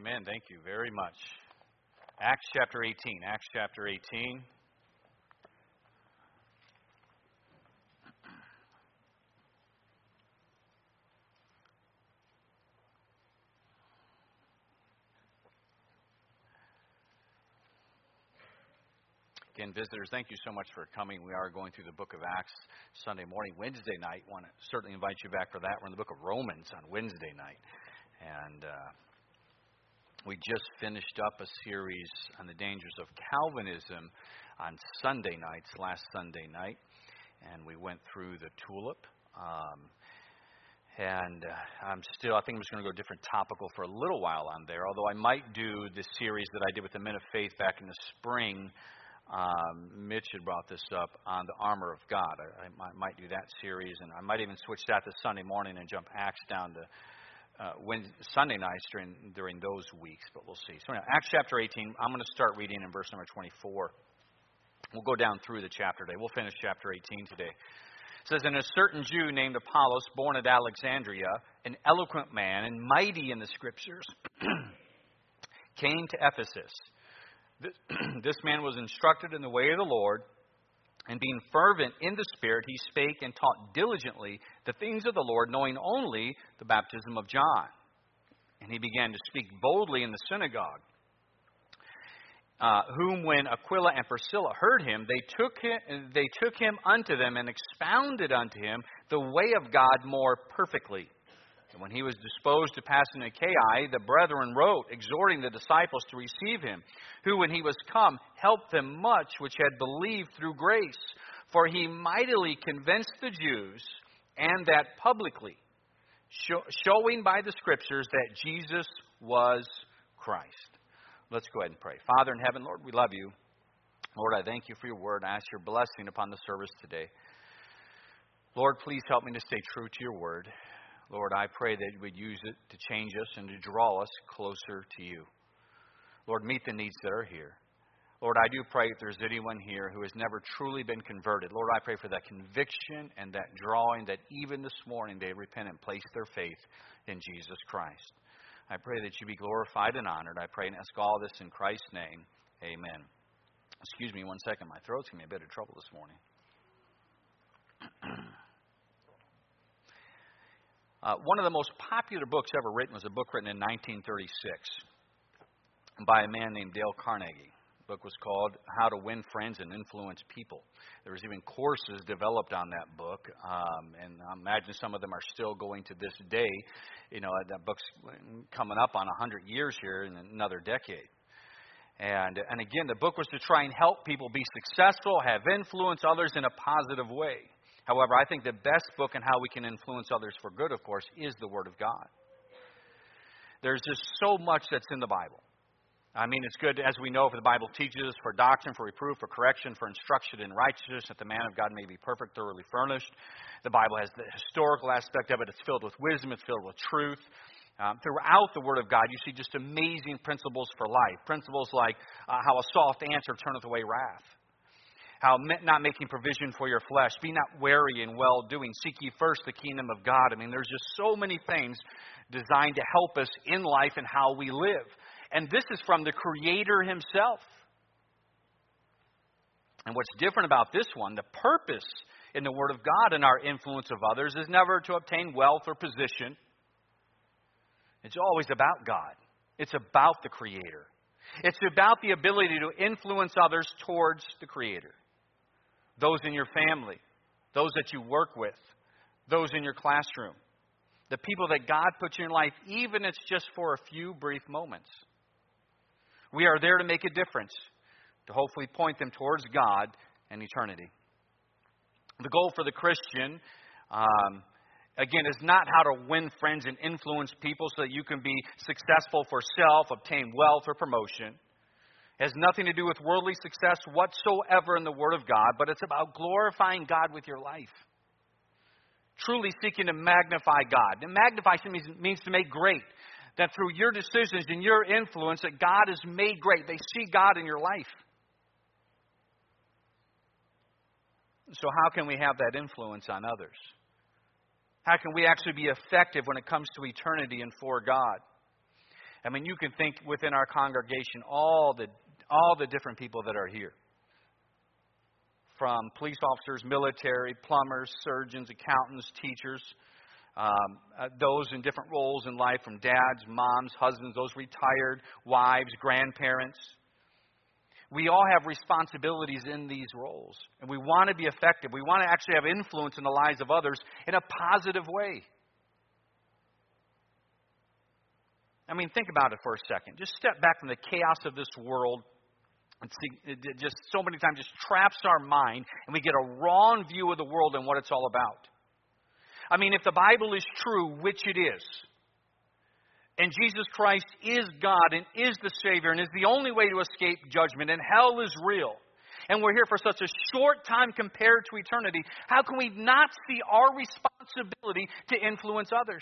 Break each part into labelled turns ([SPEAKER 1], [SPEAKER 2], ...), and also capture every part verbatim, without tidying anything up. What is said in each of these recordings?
[SPEAKER 1] Amen. Thank you very much. Acts chapter eighteen. Acts chapter eighteen. Again, visitors, thank you so much for coming. We are going through the book of Acts Sunday morning. Wednesday night, I want to certainly invite you back for that. We're in the book of Romans on Wednesday night. And uh, we just finished up a series on the dangers of Calvinism on Sunday nights, last Sunday night. And we went through the tulip. Um, and uh, I'm still, I think I'm just going to go different topical for a little while on there. Although I might do the series that I did with the Men of Faith back in the spring. Um, Mitch had brought this up on the armor of God. I, I might, might do that series, and I might even switch that to Sunday morning and jump Acts down to uh, Wednesday, Sunday nights during during those weeks. But we'll see. So, anyway, Acts chapter eighteen. I'm going to start reading in verse number twenty-four. We'll go down through the chapter today. We'll finish chapter eighteen today. It says, "And a certain Jew named Apollos, born at Alexandria, an eloquent man and mighty in the Scriptures, came to Ephesus. This man was instructed in the way of the Lord, and being fervent in the Spirit, he spake and taught diligently the things of the Lord, knowing only the baptism of John. And he began to speak boldly in the synagogue, uh, whom when Aquila and Priscilla heard him, they took him, they took him unto them and expounded unto him the way of God more perfectly. And when he was disposed to pass into Achaia, the brethren wrote, exhorting the disciples to receive him, who, when he was come, helped them much which had believed through grace. For he mightily convinced the Jews, and that publicly, show, showing by the Scriptures that Jesus was Christ." Let's go ahead and pray. Father in heaven, Lord, we love you. Lord, I thank you for your word. I ask your blessing upon the service today. Lord, please help me to stay true to your word. Lord, I pray that you would use it to change us and to draw us closer to you. Lord, meet the needs that are here. Lord, I do pray if there's anyone here who has never truly been converted, Lord, I pray for that conviction and that drawing, that even this morning they repent and place their faith in Jesus Christ. I pray that you be glorified and honored. I pray and ask all this in Christ's name. Amen. Excuse me one second. My throat's giving me a bit of trouble this morning. Uh, one of the most popular books ever written was a book written in nineteen thirty-six by a man named Dale Carnegie. The book was called How to Win Friends and Influence People. There was even courses developed on that book, um, and I imagine some of them are still going to this day. You know, that book's coming up on one hundred years here in another decade. And, and again, the book was to try and help people be successful, have influence others in a positive way. However, I think the best book on how we can influence others for good, of course, is the Word of God. There's just so much that's in the Bible. I mean, it's good, as we know, for the Bible teaches us, for doctrine, for reproof, for correction, for instruction in righteousness, that the man of God may be perfect, thoroughly furnished. The Bible has the historical aspect of it. It's filled with wisdom. It's filled with truth. Um, throughout the Word of God, you see just amazing principles for life. Principles like uh, how a soft answer turneth away wrath. How not making provision for your flesh. Be not wary in well-doing. Seek ye first the kingdom of God. I mean, there's just so many things designed to help us in life and how we live. And this is from the Creator Himself. And what's different about this one, the purpose in the Word of God and our influence of others is never to obtain wealth or position. It's always about God. It's about the Creator. It's about the ability to influence others towards the Creator. Those in your family, those that you work with, those in your classroom, the people that God puts in your life, even if it's just for a few brief moments. We are there to make a difference, to hopefully point them towards God and eternity. The goal for the Christian, um, again, is not how to win friends and influence people so that you can be successful for self, obtain wealth or promotion. It has nothing to do with worldly success whatsoever in the Word of God, but it's about glorifying God with your life. Truly seeking to magnify God. And magnify means, means to make great. That through your decisions and your influence, that God is made great. They see God in your life. So how can we have that influence on others? How can we actually be effective when it comes to eternity and for God? I mean, you can think within our congregation all the all the different people that are here. From police officers, military, plumbers, surgeons, accountants, teachers, um, uh, those in different roles in life, from dads, moms, husbands, those retired, wives, grandparents. We all have responsibilities in these roles, and we want to be effective. We want to actually have influence in the lives of others in a positive way. I mean, think about it for a second. Just step back from the chaos of this world. And see, it just so many times just traps our mind, and we get a wrong view of the world and what it's all about. I mean, if the Bible is true, which it is, and Jesus Christ is God and is the Savior and is the only way to escape judgment, and hell is real, and we're here for such a short time compared to eternity, how can we not see our responsibility to influence others?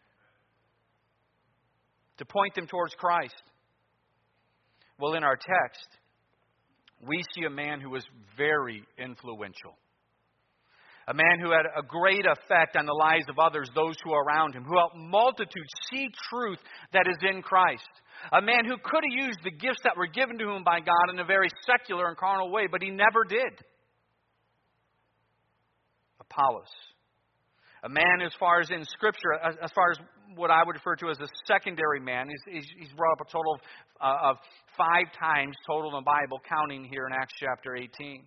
[SPEAKER 1] To point them towards Christ? Well, in our text, we see a man who was very influential. A man who had a great effect on the lives of others, those who are around him, who helped multitudes see truth that is in Christ. A man who could have used the gifts that were given to him by God in a very secular and carnal way, but he never did. Apollos. A man, as far as in Scripture, as, as far as what I would refer to as a secondary man, he's, he's, he's brought up a total of, uh, of five times total in the Bible, counting here in Acts chapter eighteen.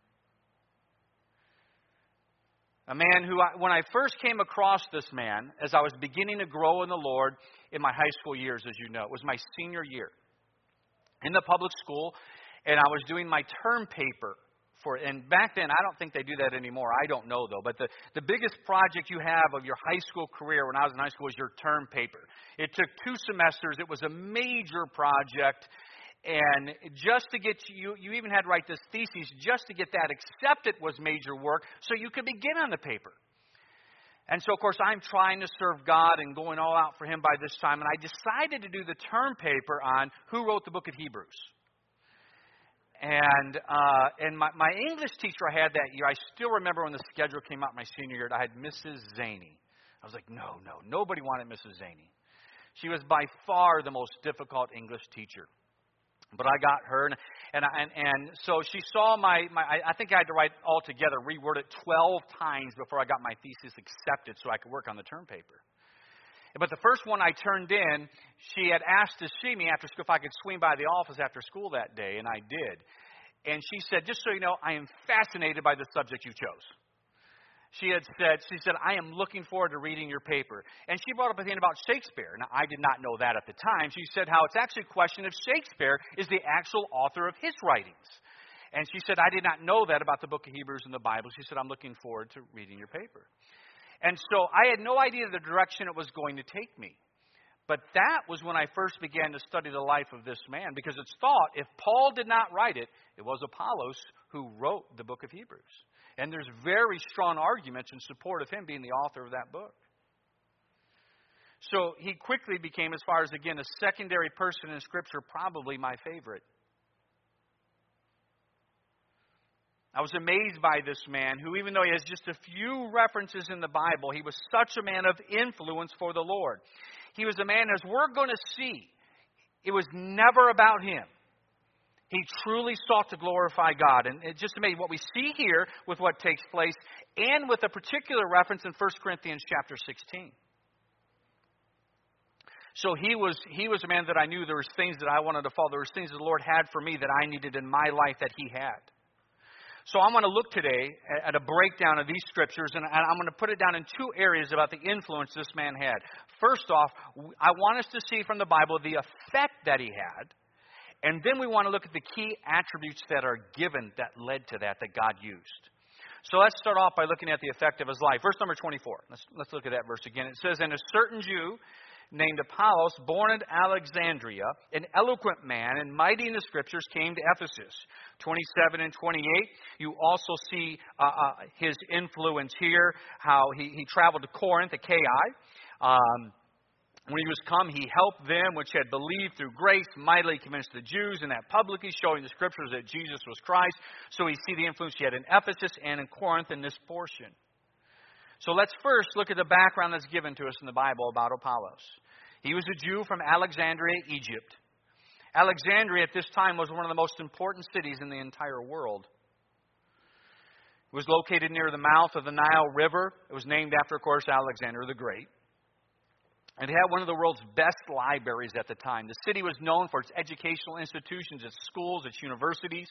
[SPEAKER 1] A man who, I, when I first came across this man, as I was beginning to grow in the Lord in my high school years, as you know, it was my senior year in the public school, and I was doing my term paper. For, and back then, I don't think they do that anymore. I don't know, though. But the, the biggest project you have of your high school career when I was in high school was your term paper. It took two semesters. It was a major project. And just to get you, you even had to write this thesis. Just to get that accepted was major work, so you could begin on the paper. And so, of course, I'm trying to serve God and going all out for Him by this time. And I decided to do the term paper on who wrote the book of Hebrews. And uh, and my, my English teacher I had that year, I still remember when the schedule came out my senior year, I had Missus Zaney. I was like, no, no, nobody wanted Missus Zaney. She was by far the most difficult English teacher. But I got her, and and and, and so she saw my, my I, I think I had to write all together, reword it twelve times before I got my thesis accepted so I could work on the term paper. But the first one I turned in, she had asked to see me after school if I could swing by the office after school that day, and I did. And she said, just so you know, I am fascinated by the subject you chose. She had said, she said, I am looking forward to reading your paper. And she brought up a thing about Shakespeare. Now, I did not know that at the time. She said how it's actually a question if Shakespeare is the actual author of his writings. And she said, I did not know that about the book of Hebrews in the Bible. She said, I'm looking forward to reading your paper. And so I had no idea the direction it was going to take me. But that was when I first began to study the life of this man, because it's thought if Paul did not write it, it was Apollos who wrote the book of Hebrews. And there's very strong arguments in support of him being the author of that book. So he quickly became, as far as, again, a secondary person in Scripture, probably my favorite. I was amazed by this man who, even though he has just a few references in the Bible, he was such a man of influence for the Lord. He was a man, as we're going to see, it was never about him. He truly sought to glorify God. And it's just amazing what we see here with what takes place, and with a particular reference in First Corinthians chapter sixteen. So he was he was a man that I knew there was things that I wanted to follow. There was things the Lord had for me that I needed in my life that he had. So I'm going to look today at a breakdown of these scriptures, and I'm going to put it down in two areas about the influence this man had. First off, I want us to see from the Bible the effect that he had, and then we want to look at the key attributes that are given that led to that, that God used. So let's start off by looking at the effect of his life. Verse number twenty-four. Let's, let's look at that verse again. It says, And a certain Jew named Apollos, born at Alexandria, an eloquent man and mighty in the Scriptures, came to Ephesus. twenty-seven and twenty-eight, you also see uh, uh, his influence here, how he, he traveled to Corinth, Achaia. Um, when he was come, he helped them which had believed through grace, mightily convinced the Jews, and that publicly showing the Scriptures that Jesus was Christ. So we see the influence he had in Ephesus and in Corinth in this portion. So let's first look at the background that's given to us in the Bible about Apollos. He was a Jew from Alexandria, Egypt. Alexandria at this time was one of the most important cities in the entire world. It was located near the mouth of the Nile River. It was named after, of course, Alexander the Great. And it had one of the world's best libraries at the time. The city was known for its educational institutions, its schools, its universities.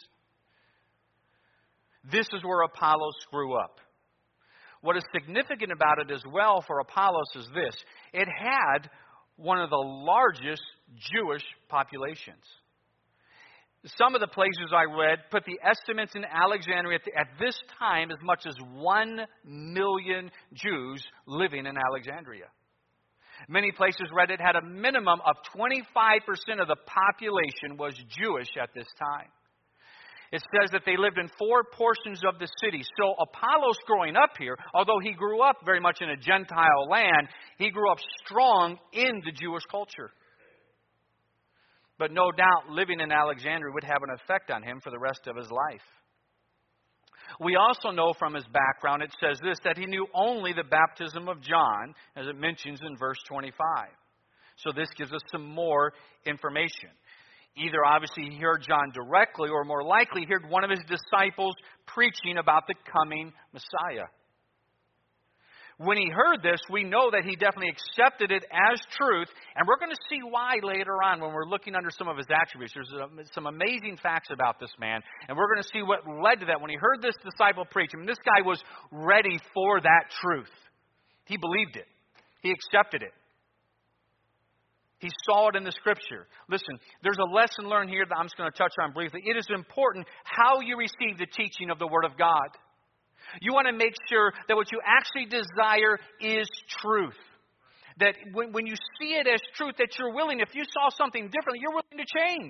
[SPEAKER 1] This is where Apollos grew up. What is significant about it as well for Apollos is this. It had one of the largest Jewish populations. Some of the places I read put the estimates in Alexandria at this time as much as one million Jews living in Alexandria. Many places read it had a minimum of twenty-five percent of the population was Jewish at this time. It says that they lived in four portions of the city. So Apollos growing up here, although he grew up very much in a Gentile land, he grew up strong in the Jewish culture. But no doubt living in Alexandria would have an effect on him for the rest of his life. We also know from his background, it says this, that he knew only the baptism of John, as it mentions in verse twenty-five. So this gives us some more information. Either obviously he heard John directly, or more likely he heard one of his disciples preaching about the coming Messiah. When he heard this, we know that he definitely accepted it as truth, and we're going to see why later on when we're looking under some of his attributes. There's some amazing facts about this man, and we're going to see what led to that. When he heard this disciple preach, I mean, this guy was ready for that truth. He believed it. He accepted it. He saw it in the Scripture. Listen, there's a lesson learned here that I'm just going to touch on briefly. It is important how you receive the teaching of the Word of God. You want to make sure that what you actually desire is truth. That when, when you see it as truth, that you're willing, if you saw something different, you're willing to change.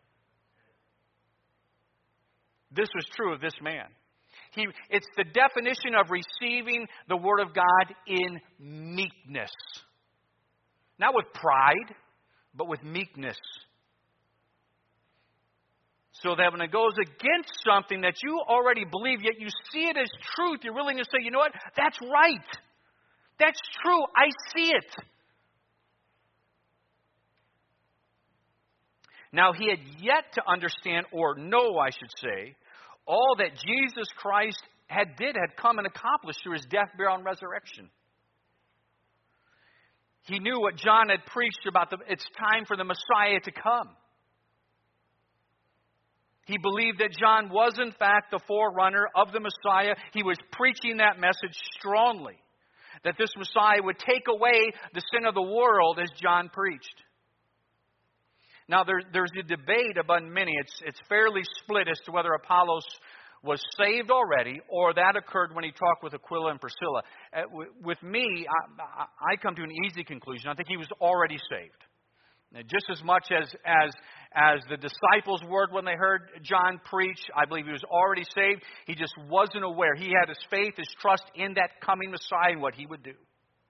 [SPEAKER 1] This was true of this man. He, it's the definition of receiving the Word of God in meekness. Not with pride, but with meekness. So that when it goes against something that you already believe, yet you see it as truth, you're willing to say, you know what? That's right. That's true. I see it. Now, he had yet to understand, or know, I should say, all that Jesus Christ had did, had come and accomplished through his death, burial, and resurrection. He knew what John had preached about the, it's time for the Messiah to come. He believed that John was, in fact, the forerunner of the Messiah. He was preaching that message strongly, that this Messiah would take away the sin of the world as John preached. Now, there, there's a debate among many. It's, it's fairly split as to whether Apollos was saved already, or that occurred when he talked with Aquila and Priscilla. Uh, w- with me, I, I come to an easy conclusion. I think he was already saved. Just as much as, as, as the disciples were when they heard John preach, I believe he was already saved. He just wasn't aware. He had his faith, his trust in that coming Messiah and what he would do.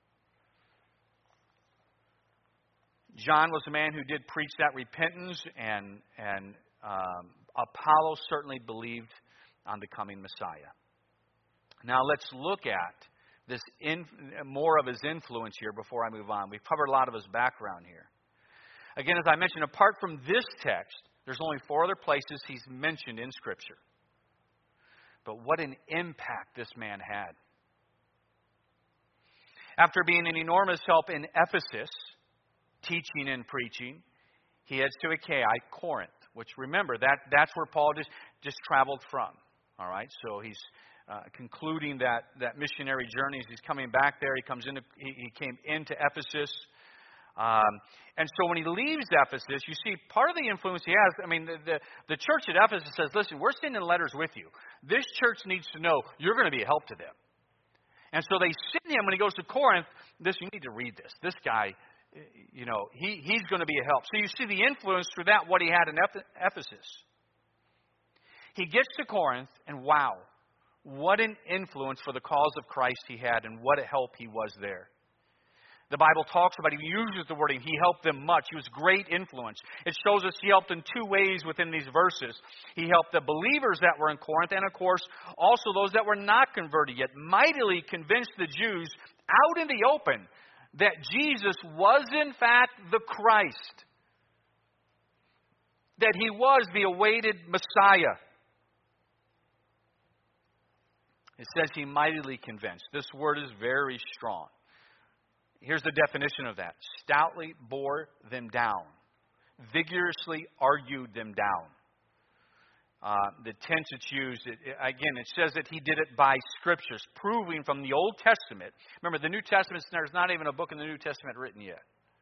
[SPEAKER 1] John was a man who did preach that repentance, and, and um, Apollos certainly believed on the coming Messiah. Now let's look at this in, more of his influence here before I move on. We've covered a lot of his background here. Again, as I mentioned, apart from this text, there's only four other places he's mentioned in Scripture. But what an impact this man had. After being an enormous help in Ephesus, teaching and preaching, he heads to Achaia, Corinth, which remember, that, that's where Paul just, just traveled from. All right, so he's uh, concluding that, that missionary journey. As he's coming back there, he comes into, he, he came into Ephesus. Um, and so when he leaves Ephesus, you see part of the influence he has. I mean, the, the, the church at Ephesus says, listen, we're sending letters with you. This church needs to know you're going to be a help to them. And so they send him when he goes to Corinth. This, you need to read this. This guy, you know, he, he's going to be a help. So you see the influence through that, what he had in Ephesus. He gets to Corinth, and wow, what an influence for the cause of Christ he had, and what a help he was there. The Bible talks about, he uses the wording, he helped them much. He was great influence. It shows us he helped in two ways within these verses. He helped the believers that were in Corinth, and of course, also those that were not converted yet. Mightily convinced the Jews out in the open that Jesus was in fact the Christ, that he was the awaited Messiah. It says he mightily convinced. This word is very strong. Here's the definition of that. Stoutly bore them down. Vigorously argued them down. Uh, the tense it's used, it, it, again, it says that he did it by Scriptures, proving from the Old Testament. Remember, the New Testament, there's not even a book in the New Testament written yet.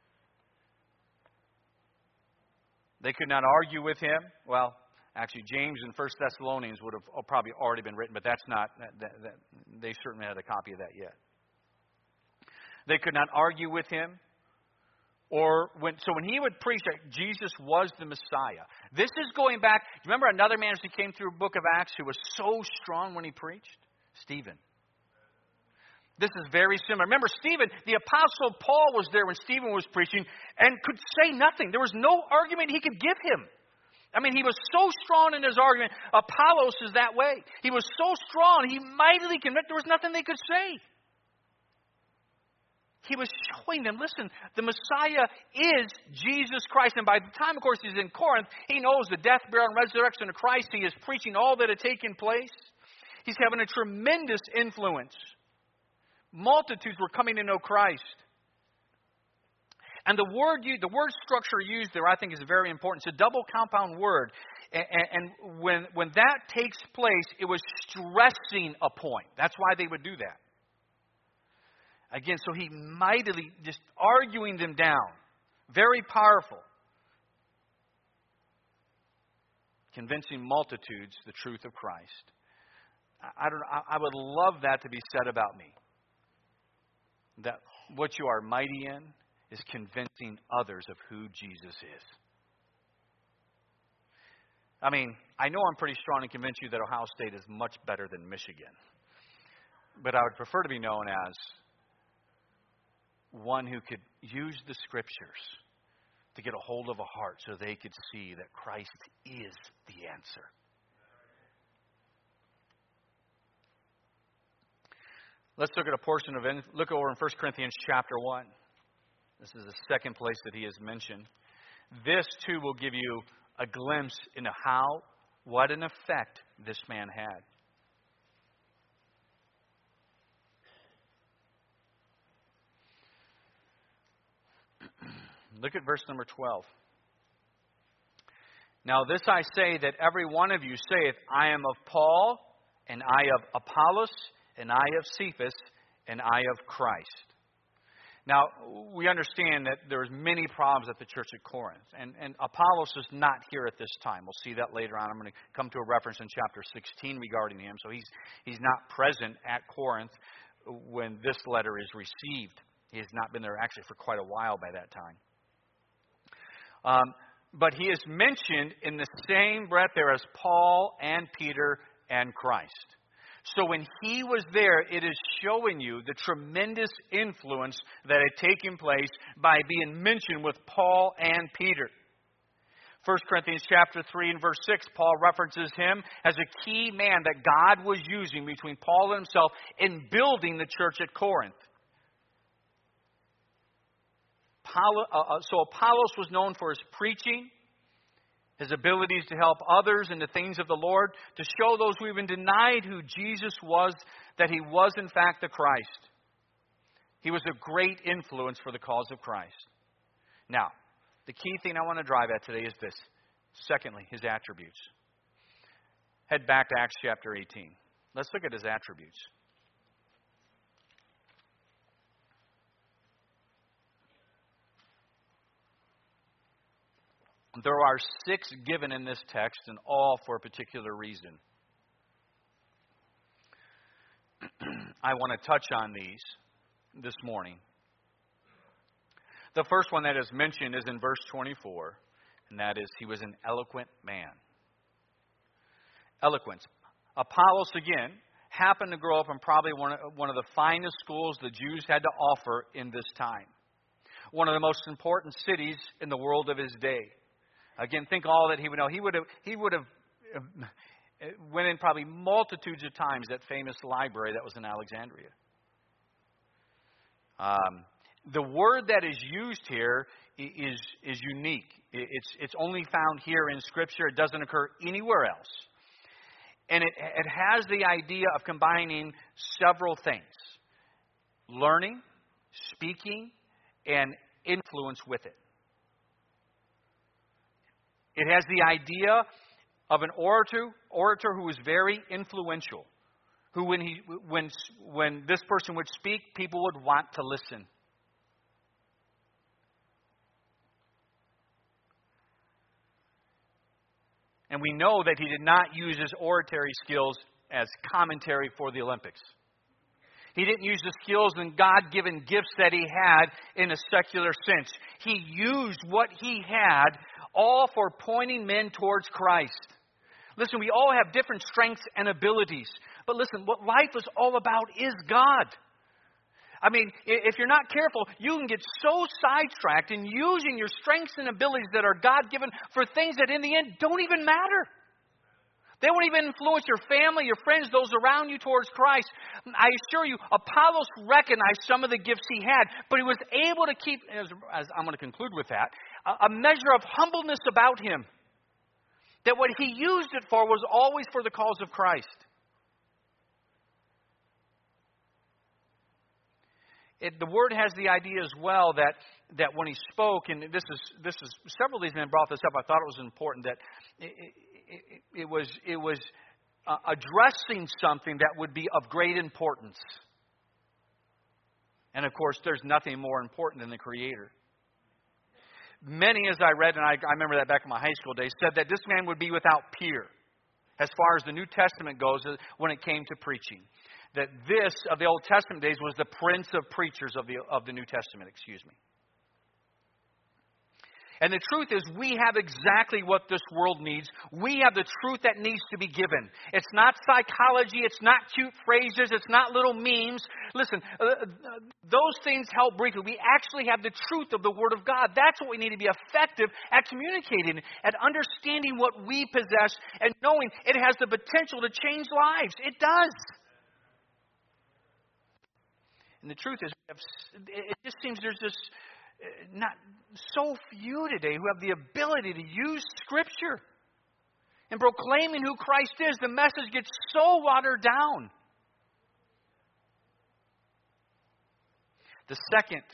[SPEAKER 1] They could not argue with him. Well, actually, James and First Thessalonians would have probably already been written, but that's not, that, that, that, they certainly had a copy of that yet. They could not argue with him. Or when, so when he would preach that Jesus was the Messiah. This is going back. Remember another man who came through the book of Acts who was so strong when he preached? Stephen. This is very similar. Remember Stephen, the Apostle Paul was there when Stephen was preaching and could say nothing. There was no argument he could give him. I mean, he was so strong in his argument. Apollos is that way. He was so strong, he mightily convinced there was nothing they could say. He was showing them, listen, the Messiah is Jesus Christ. And by the time, of course, he's in Corinth, he knows the death, burial, and resurrection of Christ. He is preaching all that had taken place. He's having a tremendous influence. Multitudes were coming to know Christ. And the word the word structure used there, I think, is very important. It's a double compound word. And, and when, when that takes place, it was stressing a point. That's why they would do that. Again, so he mightily, just arguing them down. Very powerful. Convincing multitudes the truth of Christ. I, I don't. I, I would love that to be said about me. That what you are mighty in is convincing others of who Jesus is. I mean, I know I'm pretty strong to convince you that Ohio State is much better than Michigan. But I would prefer to be known as one who could use the Scriptures to get a hold of a heart so they could see that Christ is the answer. Let's look at a portion of it. Look over in First Corinthians chapter one. This is the second place that he has mentioned. This, too, will give you a glimpse into how, what an effect this man had. Look at verse number twelve. Now this I say, that every one of you saith, I am of Paul, and I of Apollos, and I of Cephas, and I of Christ. Now, we understand that there's many problems at the church at Corinth. And, and Apollos is not here at this time. We'll see that later on. I'm going to come to a reference in chapter sixteen regarding him. So he's, he's not present at Corinth when this letter is received. He has not been there actually for quite a while by that time. Um, but he is mentioned in the same breath there as Paul and Peter and Christ. So when he was there, it is showing you the tremendous influence that had taken place by being mentioned with Paul and Peter. First Corinthians chapter three and verse six, Paul references him as a key man that God was using between Paul and himself in building the church at Corinth. So Apollos was known for his preaching, his abilities to help others in the things of the Lord, to show those who even denied who Jesus was, that he was in fact the Christ. He was a great influence for the cause of Christ. Now, the key thing I want to drive at today is this. Secondly, his attributes. Head back to Acts chapter eighteen. Let's look at his attributes. There are six given in this text, and all for a particular reason. I want to touch on these this morning. The first one that is mentioned is in verse twenty-four, and that is, he was an eloquent man. Eloquence. Apollos, again, happened to grow up in probably one of, one of the finest schools the Jews had to offer in this time. One of the most important cities in the world of his day. Again, think all that he would know. He would have, he would have went in probably multitudes of times that famous library that was in Alexandria. Um, the word that is used here is, is unique. It's, it's only found here in Scripture. It doesn't occur anywhere else. And it, it has the idea of combining several things. Learning, speaking, and influence with it. It has the idea of an orator, orator who is very influential. Who, when he, when, when this person would speak, people would want to listen. And we know that he did not use his oratory skills as commentary for the Olympics. He didn't use the skills and God-given gifts that he had in a secular sense. He used what he had all for pointing men towards Christ. Listen, we all have different strengths and abilities. But listen, what life is all about is God. I mean, if you're not careful, you can get so sidetracked in using your strengths and abilities that are God-given for things that in the end don't even matter. They won't even influence your family, your friends, those around you towards Christ. I assure you, Apollos recognized some of the gifts he had, but he was able to keep, as, as I'm going to conclude with that, a, a measure of humbleness about him. That what he used it for was always for the cause of Christ. It, the word has the idea as well that, that when he spoke, and this is this is several of these men brought this up. I thought it was important that it, it, it was it was uh, addressing something that would be of great importance. And of course, there's nothing more important than the Creator. Many, as I read, and I, I remember that back in my high school days, said that this man would be without peer as far as the New Testament goes when it came to preaching. That this, of the Old Testament days, was the prince of preachers of the of the New Testament, excuse me. And the truth is, we have exactly what this world needs. We have the truth that needs to be given. It's not psychology. It's not cute phrases. It's not little memes. Listen, uh, those things help briefly. We actually have the truth of the Word of God. That's what we need to be effective at communicating, at understanding what we possess, and knowing it has the potential to change lives. It does. And the truth is, it just seems there's this not so few today who have the ability to use Scripture. In proclaiming who Christ is, the message gets so watered down. The second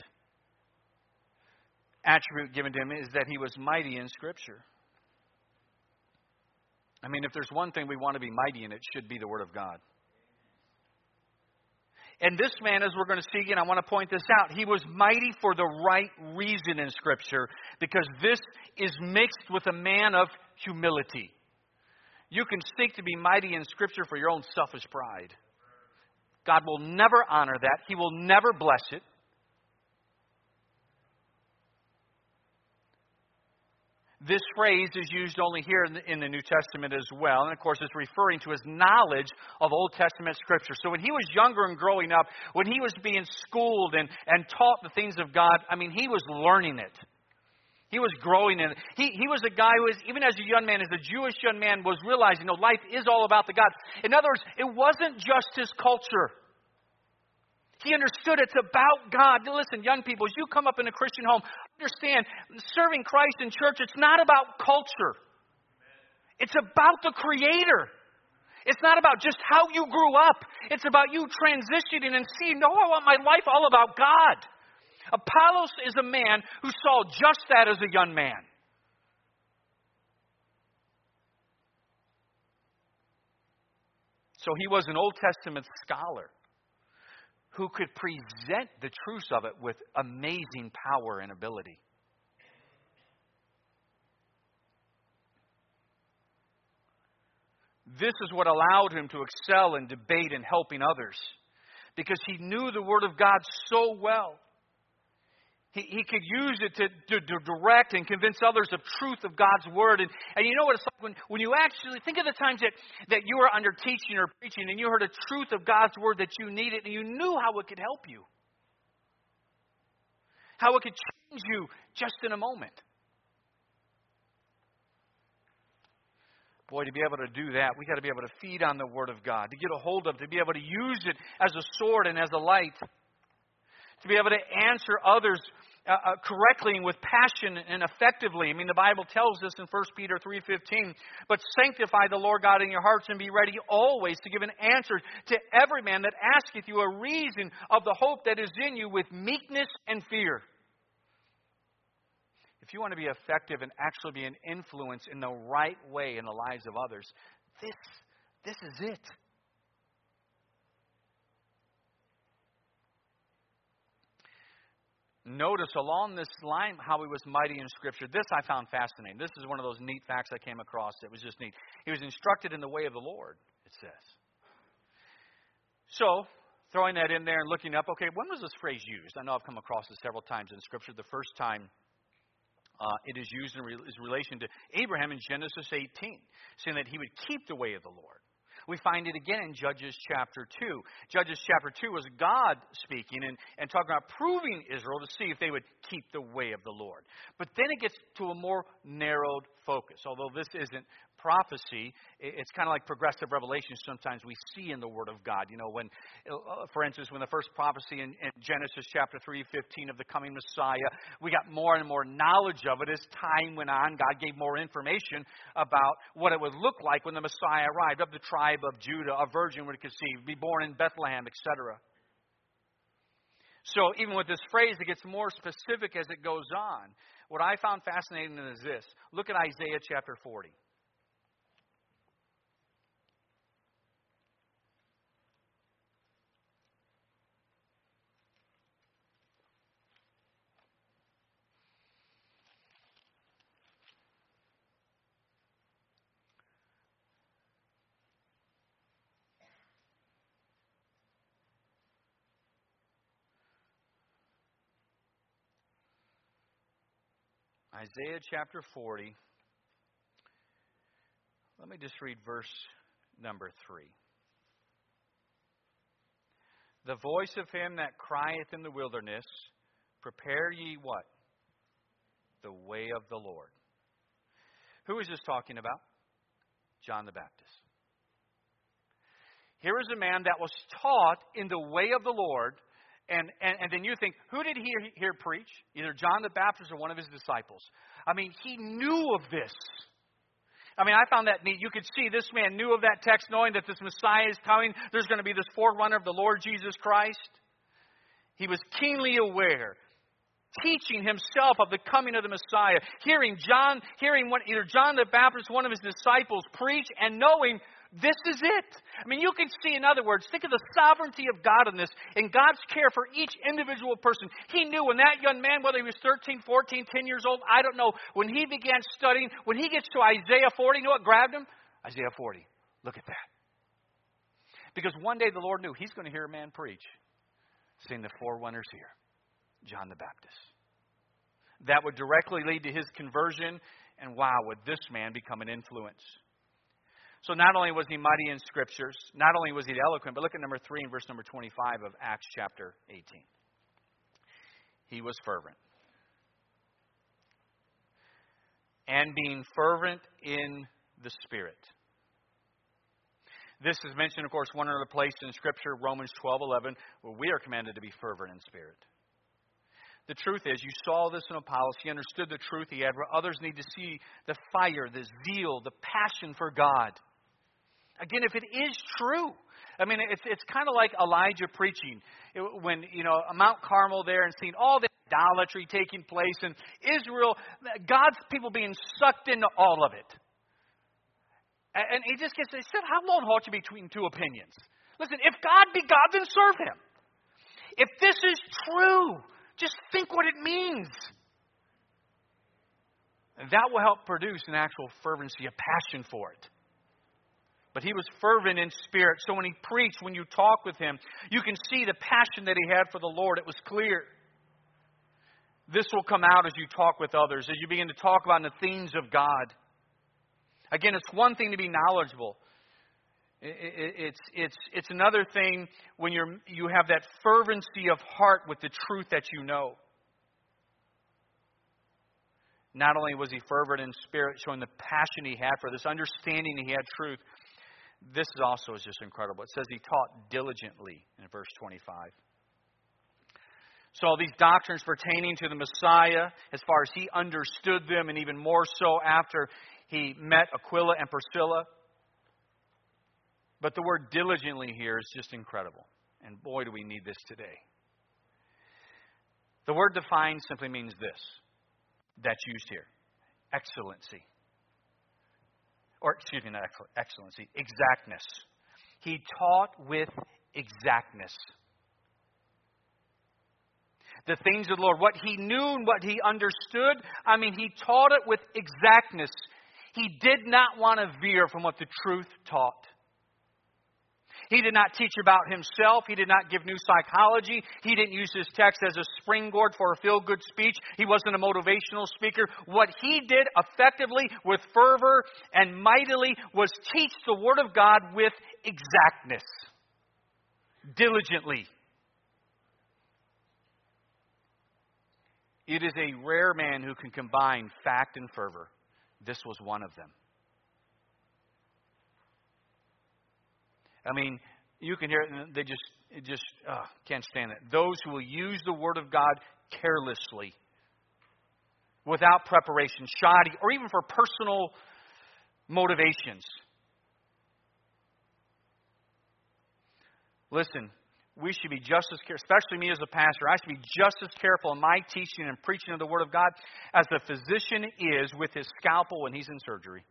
[SPEAKER 1] attribute given to him is that he was mighty in Scripture. I mean, if there's one thing we want to be mighty in, it should be the Word of God. And this man, as we're going to see again, I want to point this out. He was mighty for the right reason in Scripture, because this is mixed with a man of humility. You can seek to be mighty in Scripture for your own selfish pride. God will never honor that. He will never bless it. This phrase is used only here in the, in the New Testament as well. And of course, it's referring to his knowledge of Old Testament Scripture. So when he was younger and growing up, when he was being schooled and, and taught the things of God, I mean, he was learning it. He was growing in it. He, he was a guy who, was, even as a young man, as a Jewish young man, was realizing, you know, life is all about the God. In other words, it wasn't just his culture. He understood it's about God. Listen, young people, as you come up in a Christian home, understand, serving Christ in church, it's not about culture. It's about the Creator. It's not about just how you grew up. It's about you transitioning and seeing, no, I want my life all about God. Apollos is a man who saw just that as a young man. So he was an Old Testament scholar who could present the truths of it with amazing power and ability. This is what allowed him to excel in debate and helping others, because he knew the Word of God so well. He, he could use it to, to, to direct and convince others of truth of God's Word. And, and you know what it's like when, when you actually think of the times that, that you were under teaching or preaching and you heard a truth of God's Word that you needed and you knew how it could help you. How it could change you just in a moment. Boy, to be able to do that, we got to be able to feed on the Word of God, to get a hold of it, to be able to use it as a sword and as a light. to be able to answer others uh, uh, correctly and with passion and effectively. I mean, the Bible tells us in First Peter three fifteen, but sanctify the Lord God in your hearts and be ready always to give an answer to every man that asketh you a reason of the hope that is in you with meekness and fear. If you want to be effective and actually be an influence in the right way in the lives of others, this, this is it. Notice along this line how he was mighty in Scripture. This I found fascinating. This is one of those neat facts I came across. It was just neat. He was instructed in the way of the Lord, it says. So, throwing that in there and looking up, okay, when was this phrase used? I know I've come across it several times in Scripture. The first time uh, it is used in re- is relation to Abraham in Genesis eighteen, saying that he would keep the way of the Lord. We find it again in Judges chapter two. Judges chapter two was God speaking and, and talking about proving Israel to see if they would keep the way of the Lord. But then it gets to a more narrowed focus. Although this isn't prophecy, it's kind of like progressive revelation sometimes we see in the Word of God. You know, when, uh, for instance, when the first prophecy in, in Genesis chapter three fifteen of the coming Messiah, we got more and more knowledge of it as time went on. God gave more information about what it would look like when the Messiah arrived, of the tribe of Judah, a virgin would conceive, be born in Bethlehem, et cetera. So even with this phrase, it gets more specific as it goes on. What I found fascinating is this. Look at Isaiah chapter forty. Isaiah chapter forty. Let me just read verse number three. The voice of him that crieth in the wilderness, prepare ye what? The way of the Lord. Who is this talking about? John the Baptist. Here is a man that was taught in the way of the Lord. And, and and then you think, who did he hear, hear preach? Either John the Baptist or one of his disciples. I mean, he knew of this. I mean, I found that neat. You could see this man knew of that text, knowing that this Messiah is coming. There's going to be this forerunner of the Lord Jesus Christ. He was keenly aware, teaching himself of the coming of the Messiah. Hearing John, hearing what either John the Baptist, one of his disciples, preach, and knowing this is it. I mean, you can see, in other words, think of the sovereignty of God in this and God's care for each individual person. He knew when that young man, whether he was thirteen, fourteen, ten years old, I don't know, when he began studying, when he gets to Isaiah forty, you know what grabbed him? Isaiah forty. Look at that. Because one day the Lord knew he's going to hear a man preach, saying the forerunner's here, John the Baptist. That would directly lead to his conversion, and wow, would this man become an influence. So not only was he mighty in Scriptures, not only was he eloquent, but look at number three and verse number twenty-five of Acts chapter eighteen. He was fervent. And being fervent in the Spirit. This is mentioned, of course, one other place in Scripture, Romans twelve eleven, where we are commanded to be fervent in spirit. The truth is, you saw this in Apollos. He understood the truth he had, where others need to see the fire, the zeal, the passion for God. Again, if it is true, I mean, it's it's kind of like Elijah preaching it, when, you know, Mount Carmel there and seeing all the idolatry taking place and Israel, God's people being sucked into all of it. And he just gets, he said, how long halt you between two opinions? Listen, if God be God, then serve him. If this is true, just think what it means. And that will help produce an actual fervency, a passion for it. But he was fervent in spirit. So when he preached, when you talk with him, you can see the passion that he had for the Lord. It was clear. This will come out as you talk with others, as you begin to talk about the things of God. Again, it's one thing to be knowledgeable. It's it's it's another thing when you're you have that fervency of heart with the truth that you know. Not only was he fervent in spirit, showing the passion he had for this, understanding he had truth, this also is just incredible. It says he taught diligently in verse twenty-five. So all these doctrines pertaining to the Messiah, as far as he understood them, and even more so after he met Aquila and Priscilla. But the word diligently here is just incredible. And boy, do we need this today. The word defined simply means this, that's used here. Excellency. Or, excuse me, not excellency. Exactness. He taught with exactness. The things of the Lord. What he knew and what he understood, I mean, he taught it with exactness. He did not want to veer from what the truth taught. He did not teach about himself. He did not give new psychology. He didn't use his text as a springboard for a feel-good speech. He wasn't a motivational speaker. What he did effectively, with fervor and mightily, was teach the Word of God with exactness. Diligently. It is a rare man who can combine fact and fervor. This was one of them. I mean, you can hear it, and they just, it just uh, can't stand it. Those who will use the Word of God carelessly, without preparation, shoddy, or even for personal motivations. Listen, we should be just as careful, especially me as a pastor, I should be just as careful in my teaching and preaching of the Word of God as the physician is with his scalpel when he's in surgery.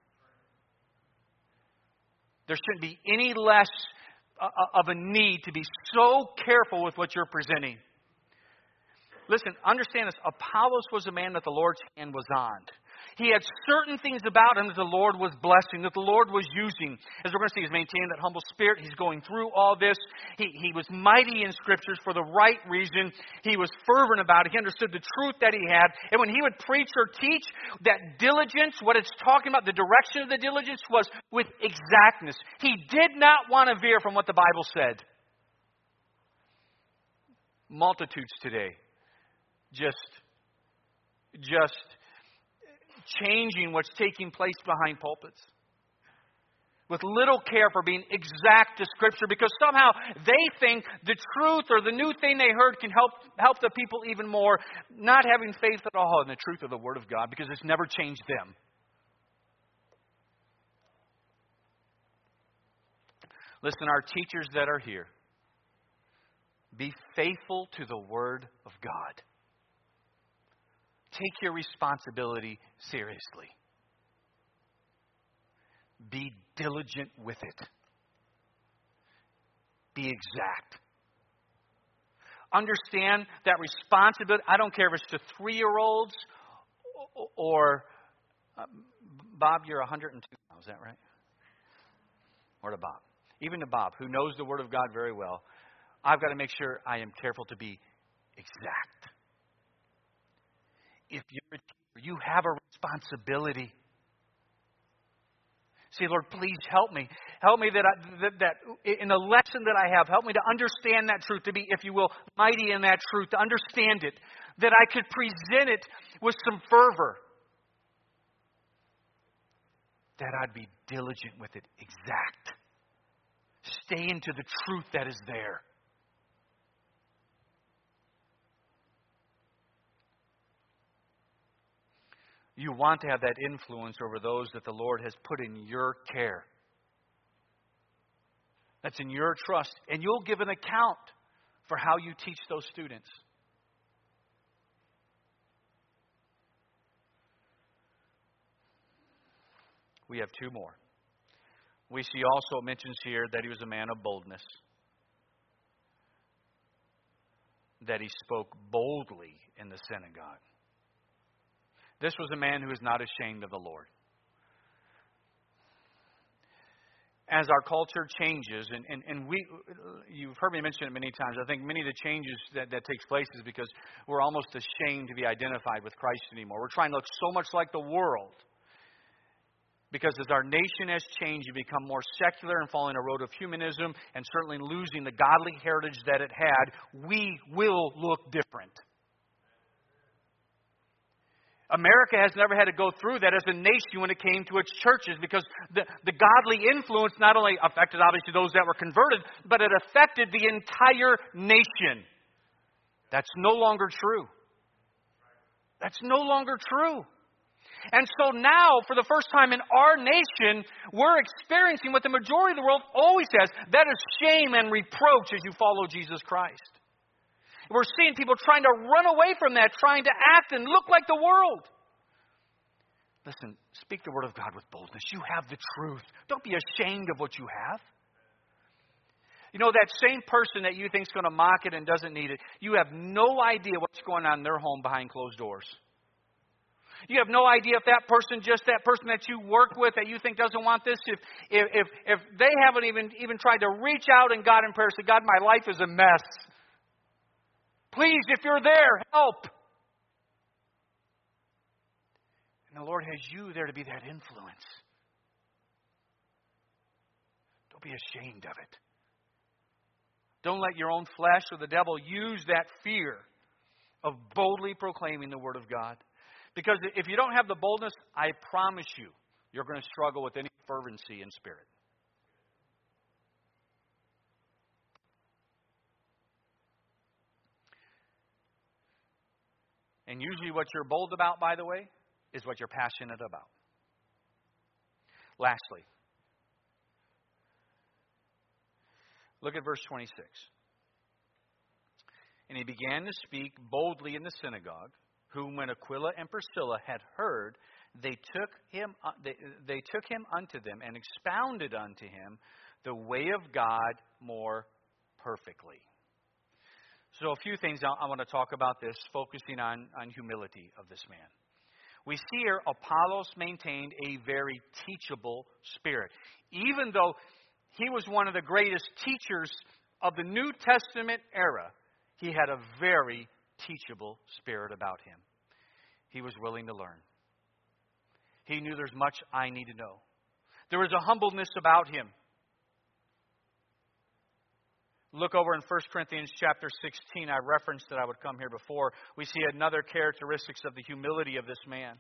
[SPEAKER 1] There shouldn't be any less of a need to be so careful with what you're presenting. Listen, understand this. Apollos was a man that the Lord's hand was on. He had certain things about him that the Lord was blessing, that the Lord was using. As we're going to see, he's maintaining that humble spirit. He's going through all this. He, he was mighty in Scriptures for the right reason. He was fervent about it. He understood the truth that he had. And when he would preach or teach, that diligence, what it's talking about, the direction of the diligence was with exactness. He did not want to veer from what the Bible said. Multitudes today just, just... changing what's taking place behind pulpits. With little care for being exact to Scripture, because somehow they think the truth or the new thing they heard can help help the people even more, not having faith at all in the truth of the Word of God, because it's never changed them. Listen, our teachers that are here, be faithful to the Word of God. Take your responsibility seriously. Be diligent with it. Be exact. Understand that responsibility. I don't care if it's to three-year-olds or, uh, Bob, you're one hundred two now, is that right? Or to Bob. Even to Bob, who knows the Word of God very well. I've got to make sure I am careful to be exact. If you're a teacher, you have a responsibility. Say, Lord, please help me. Help me that, I, that, that in the lesson that I have, help me to understand that truth, to be, if you will, mighty in that truth, to understand it, that I could present it with some fervor, that I'd be diligent with it, exact. Stay into the truth that is there. You want to have that influence over those that the Lord has put in your care. That's in your trust. And you'll give an account for how you teach those students. We have two more. We see also, it mentions here that he was a man of boldness. That he spoke boldly in the synagogue. This was a man who was not ashamed of the Lord. As our culture changes, and, and, and we, you've heard me mention it many times, I think many of the changes that, that takes place is because we're almost ashamed to be identified with Christ anymore. We're trying to look so much like the world. Because as our nation has changed, you become more secular and following a road of humanism and certainly losing the godly heritage that it had, we will look different. America has never had to go through that as a nation when it came to its churches, because the, the godly influence not only affected obviously those that were converted, but it affected the entire nation. That's no longer true. That's no longer true. And so now, for the first time in our nation, we're experiencing what the majority of the world always has. That is shame and reproach as you follow Jesus Christ. We're seeing people trying to run away from that, trying to act and look like the world. Listen, speak the word of God with boldness. You have the truth. Don't be ashamed of what you have. You know, that same person that you think is going to mock it and doesn't need it, you have no idea what's going on in their home behind closed doors. You have no idea if that person, just that person that you work with that you think doesn't want this, if if if, if they haven't even, even tried to reach out in God in prayer, say, God, my life is a mess. Please, if you're there, help. And the Lord has you there to be that influence. Don't be ashamed of it. Don't let your own flesh or the devil use that fear of boldly proclaiming the Word of God. Because if you don't have the boldness, I promise you, you're going to struggle with any fervency in spirit. And usually what you're bold about, by the way, is what you're passionate about. Lastly, look at verse twenty-six. And he began to speak boldly in the synagogue, whom when Aquila and Priscilla had heard, they took him they, they took him unto them and expounded unto him the way of God more perfectly. So a few things I, I want to talk about this, focusing on, on humility of this man. We see here Apollos maintained a very teachable spirit. Even though he was one of the greatest teachers of the New Testament era, he had a very teachable spirit about him. He was willing to learn. He knew there's much I need to know. There was a humbleness about him. Look over in First Corinthians chapter sixteen. I referenced that I would come here before. We see another characteristics of the humility of this man.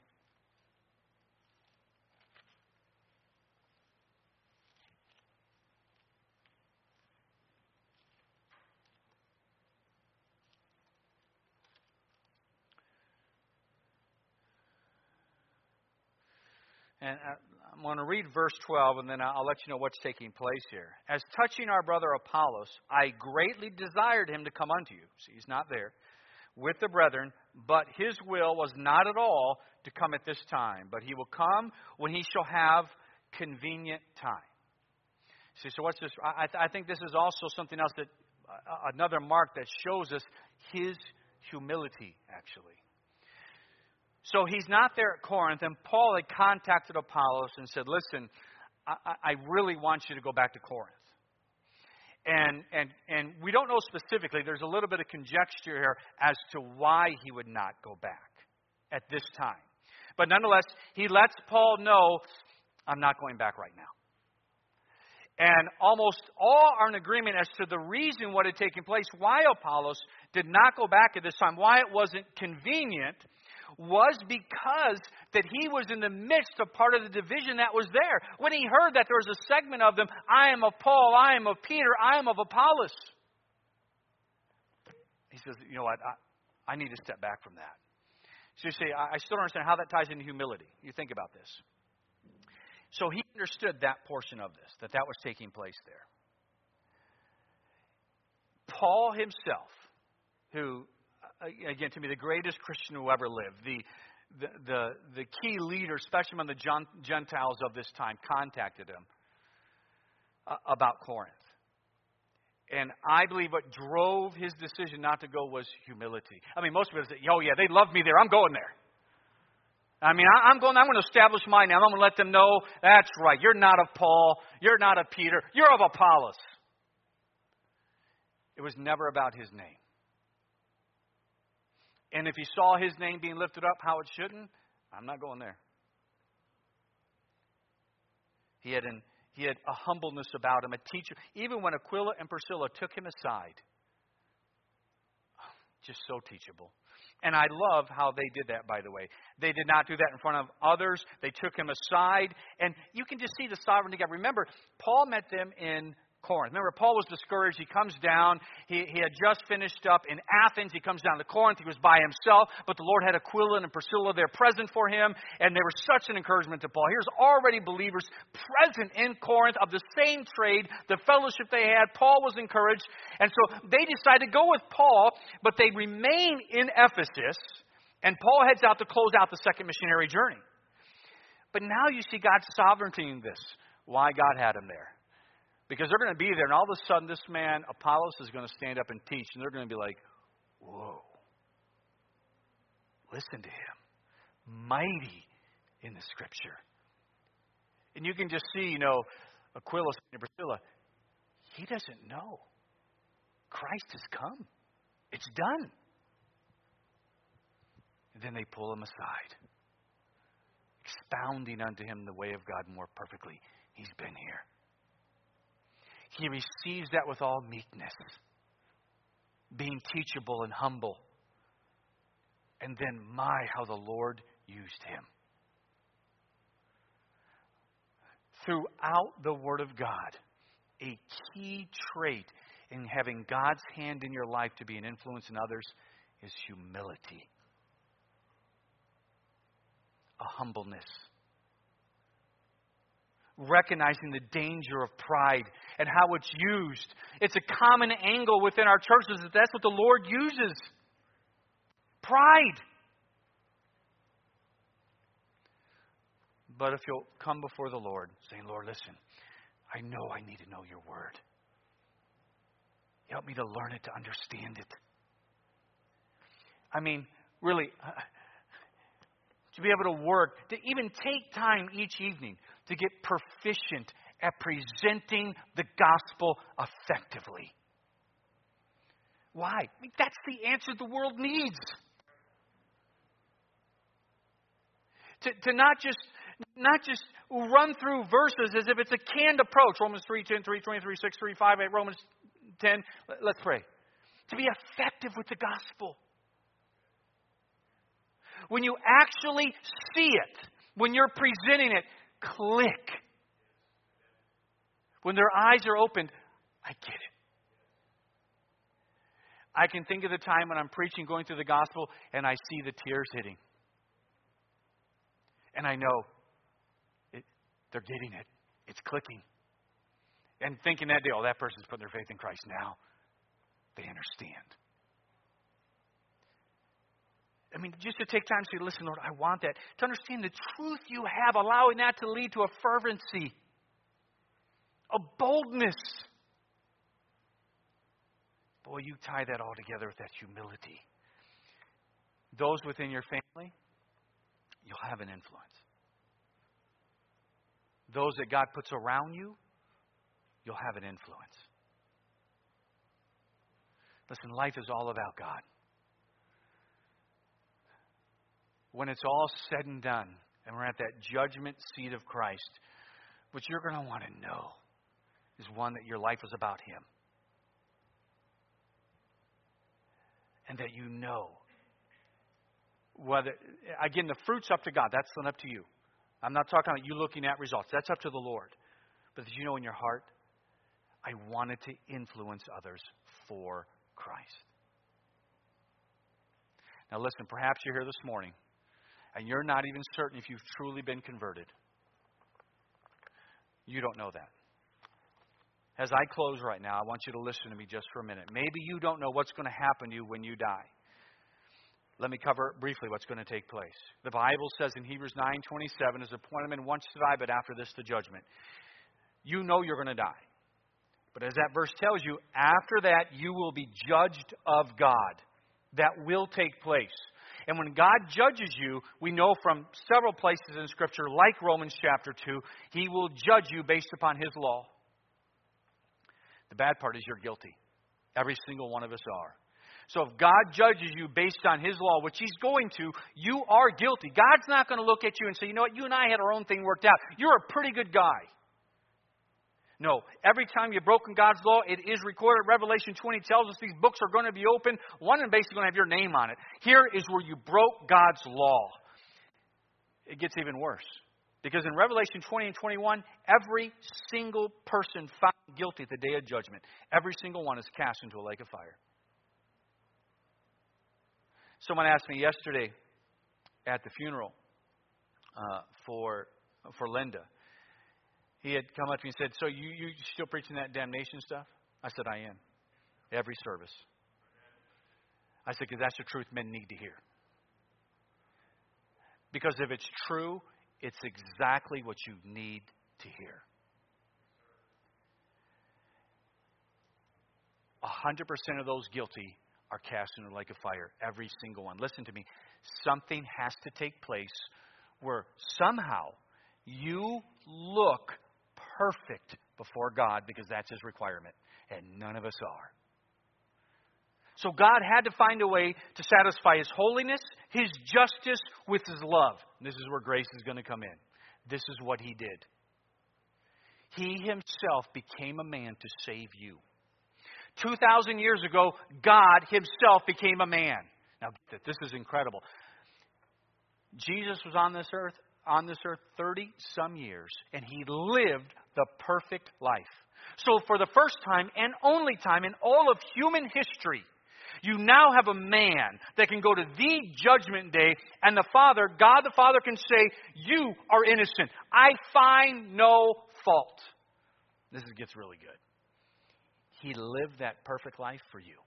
[SPEAKER 1] And I'm going to read verse twelve, and then I'll let you know what's taking place here. As touching our brother Apollos, I greatly desired him to come unto you. See, he's not there. With the brethren, but his will was not at all to come at this time, but he will come when he shall have convenient time. See, so what's this? I, I think this is also something else that, uh, another mark that shows us his humility, actually. So he's not there at Corinth, and Paul had contacted Apollos and said, listen, I, I really want you to go back to Corinth. And, and, and we don't know specifically. There's a little bit of conjecture here as to why he would not go back at this time. But nonetheless, he lets Paul know, I'm not going back right now. And almost all are in agreement as to the reason what had taken place, why Apollos did not go back at this time, why it wasn't convenient, was because that he was in the midst of part of the division that was there. When he heard that there was a segment of them, I am of Paul, I am of Peter, I am of Apollos. He says, you know what, I, I need to step back from that. So you say, I, I still don't understand how that ties into humility. You think about this. So he understood that portion of this, that that was taking place there. Paul himself, who, again, to me, the greatest Christian who ever lived, the the the, the key leader, especially among the Gentiles of this time, contacted him uh, about Corinth. And I believe what drove his decision not to go was humility. I mean, most people say, oh yeah, they love me there, I'm going there. I mean, I, I'm going, I'm going to establish my name. I'm going to let them know, that's right, you're not of Paul, you're not of Peter, you're of Apollos. It was never about his name. And if he saw his name being lifted up how it shouldn't, I'm not going there. He had an, he had a humbleness about him, a teacher. Even when Aquila and Priscilla took him aside, just so teachable. And I love how they did that, by the way. They did not do that in front of others. They took him aside. And you can just see the sovereignty of God. Remember, Paul met them in Corinth. Remember, Paul was discouraged. He comes down. He, he had just finished up in Athens. He comes down to Corinth. He was by himself, but the Lord had Aquila and Priscilla there present for him, and they were such an encouragement to Paul. Here's already believers present in Corinth of the same trade, the fellowship they had. Paul was encouraged, and so they decide to go with Paul, but they remain in Ephesus, and Paul heads out to close out the second missionary journey. But now you see God's sovereignty in this, why God had him there. Because they're going to be there, and all of a sudden this man, Apollos, is going to stand up and teach, and they're going to be like, whoa, listen to him. Mighty in the Scripture. And you can just see, you know, Aquila and Priscilla, he doesn't know. Christ has come. It's done. And then they pull him aside, expounding unto him the way of God more perfectly. He's been here. He receives that with all meekness, being teachable and humble. And then, my, how the Lord used him. Throughout the Word of God, a key trait in having God's hand in your life to be an influence in others is humility. A humbleness. Recognizing the danger of pride and how it's used. It's a common angle within our churches that that's what the Lord uses. Pride. But if you'll come before the Lord saying, Lord, listen, I know I need to know your word. Help me to learn it, to understand it. I mean, really, uh, to be able to work, to even take time each evening to get proficient at presenting the gospel effectively. Why? I mean, that's the answer the world needs. To, to not just not just run through verses as if it's a canned approach. Romans three, ten, three, twenty-three, six, three, five, eight, Romans ten. Let's pray. To be effective with the gospel. When you actually see it, when you're presenting it, click. When their eyes are opened, I get it. I can think of the time when I'm preaching, going through the gospel, and I see the tears hitting. And I know it, they're getting it. It's clicking. And thinking that day, oh, that person's putting their faith in Christ now. They understand. I mean, just to take time to say, listen, Lord, I want that. To understand the truth you have, allowing that to lead to a fervency, a boldness. Boy, you tie that all together with that humility. Those within your family, you'll have an influence. Those that God puts around you, you'll have an influence. Listen, life is all about God. When it's all said and done, and we're at that judgment seat of Christ, what you're going to want to know is one, that your life is about Him. And that you know whether, again, the fruit's up to God. That's not up to you. I'm not talking about you looking at results. That's up to the Lord. But that you know in your heart, I wanted to influence others for Christ. Now listen, perhaps you're here this morning and you're not even certain if you've truly been converted. You don't know that. As I close right now, I want you to listen to me just for a minute. Maybe you don't know what's going to happen to you when you die. Let me cover briefly what's going to take place. The Bible says in Hebrews nine twenty-seven, "As appointed man once to die, but after this the judgment." You know you're going to die. But as that verse tells you, after that you will be judged of God. That will take place. And when God judges you, we know from several places in Scripture, like Romans chapter two, He will judge you based upon His law. The bad part is you're guilty. Every single one of us are. So if God judges you based on His law, which He's going to, you are guilty. God's not going to look at you and say, you know what, you and I had our own thing worked out. You're a pretty good guy. No, every time you've broken God's law, it is recorded. Revelation twenty tells us these books are going to be open. One is basically going to have your name on it. Here is where you broke God's law. It gets even worse. Because in Revelation twenty and twenty-one, every single person found guilty at the day of judgment, every single one is cast into a lake of fire. Someone asked me yesterday at the funeral uh, for for Linda. He had come up to me and said, so you, you still preaching that damnation stuff? I said, I am. Every service. I said, because that's the truth men need to hear. Because if it's true, it's exactly what you need to hear. A hundred percent of those guilty are cast into the lake of fire. Every single one. Listen to me. Something has to take place where somehow you look perfect before God, because that's His requirement. And none of us are. So God had to find a way to satisfy His holiness, His justice with His love. And this is where grace is going to come in. This is what He did. He Himself became a man to save you. two thousand years ago, God Himself became a man. Now, this is incredible. Jesus was on this earth, on this earth thirty some years, and He lived the perfect life. So for the first time and only time in all of human history, you now have a man that can go to the judgment day, and the Father, God the Father, can say, you are innocent. I find no fault. This gets really good. He lived that perfect life for you.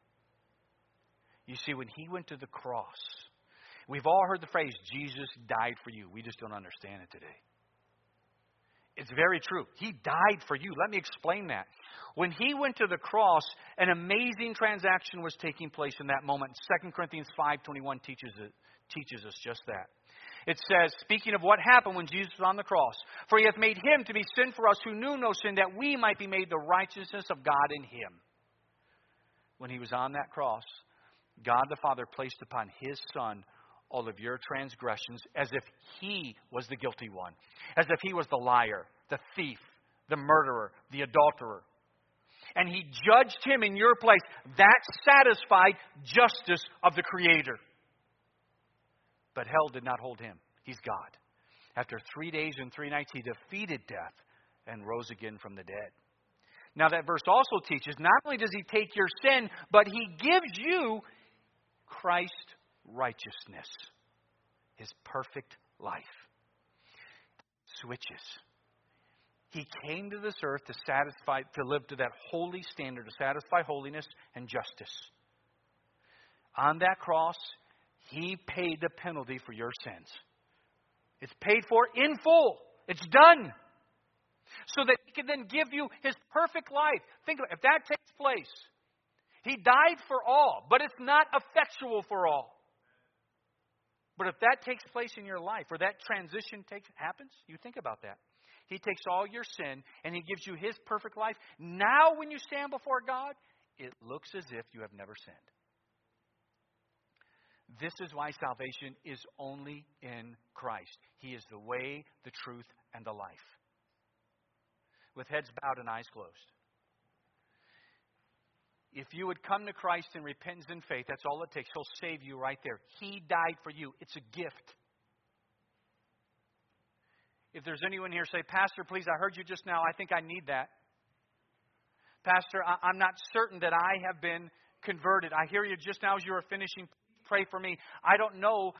[SPEAKER 1] You see, when He went to the cross, we've all heard the phrase, Jesus died for you. We just don't understand it today. It's very true. He died for you. Let me explain that. When He went to the cross, an amazing transaction was taking place in that moment. Second Corinthians five twenty-one teaches it, teaches us just that. It says, speaking of what happened when Jesus was on the cross, for He hath made Him to be sin for us who knew no sin, that we might be made the righteousness of God in Him. When He was on that cross, God the Father placed upon His Son all of your transgressions, as if He was the guilty one, as if He was the liar, the thief, the murderer, the adulterer. And He judged Him in your place. That satisfied justice of the Creator. But hell did not hold Him. He's God. After three days and three nights, He defeated death and rose again from the dead. Now that verse also teaches, not only does He take your sin, but He gives you Christ's righteousness, His perfect life. Switches. He came to this earth to satisfy, to live to that holy standard, to satisfy holiness and justice. On that cross, He paid the penalty for your sins. It's paid for in full. It's done. So that He can then give you His perfect life. Think about it. If that takes place, He died for all, but it's not effectual for all. But if that takes place in your life, or that transition takes happens, you think about that. He takes all your sin and He gives you His perfect life. Now when you stand before God, it looks as if you have never sinned. This is why salvation is only in Christ. He is the way, the truth, and the life. With heads bowed and eyes closed. If you would come to Christ in repentance and faith, that's all it takes. He'll save you right there. He died for you. It's a gift. If there's anyone here, say, Pastor, please, I heard you just now. I think I need that. Pastor, I- I'm not certain that I have been converted. I hear you just now as you were finishing. Pray for me. I don't know